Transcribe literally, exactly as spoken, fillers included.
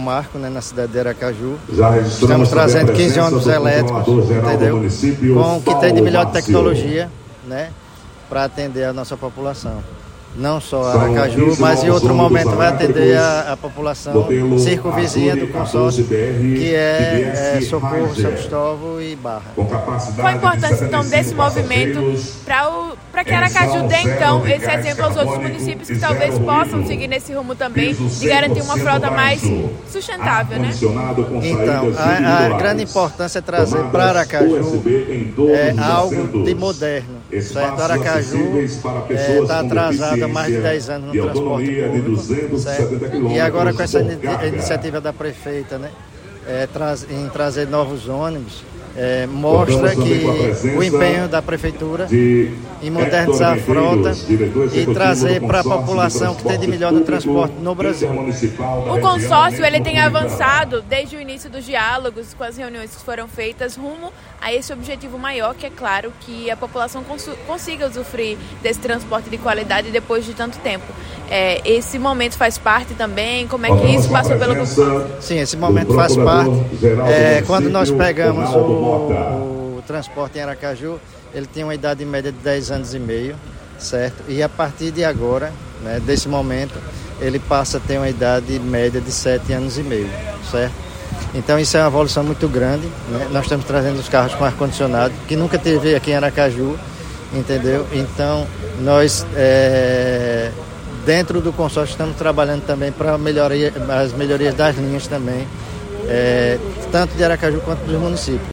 marco, né, na cidade de Aracaju. Estamos trazendo quinze ônibus elétricos, entendeu? Com o que tem de melhor tecnologia, né, para atender a nossa população. Não só Aracaju, mas em outro momento vai atender a, a população circunvizinha do consórcio, que é, é Socorro, São Cristóvão e Barra. Qual a importância, então, desse movimento para que Aracaju dê, então, esse exemplo aos outros municípios que talvez possam seguir nesse rumo também, de garantir uma frota mais sustentável, né? Então, a, a grande importância é trazer para Aracaju é, algo de moderno, certo? Aracaju está é, atrasado há mais de dez anos no transporte público, certo? E agora com essa iniciativa da prefeita, né, é, traz, em trazer novos ônibus, é, mostra que o empenho da prefeitura em modernizar a frota e trazer para a população que tem de melhor no transporte no Brasil. O consórcio ele tem avançado desde o início dos diálogos, com as reuniões que foram feitas, rumo a esse objetivo maior, que é claro que a população cons- consiga usufruir desse transporte de qualidade depois de tanto tempo. É, esse momento faz parte também? Como é que isso passou pelo consórcio? Sim, esse momento faz parte. É, quando nós pegamos o, o transporte em Aracaju, ele tem uma idade média de dez anos e meio, certo? E a partir de agora, né, desse momento, ele passa a ter uma idade média de sete anos e meio, certo? Então isso é uma evolução muito grande, né? Nós estamos trazendo os carros com ar-condicionado, que nunca teve aqui em Aracaju, entendeu? Então nós, é, dentro do consórcio, estamos trabalhando também para melhoria, as melhorias das linhas também, é, tanto de Aracaju quanto dos municípios.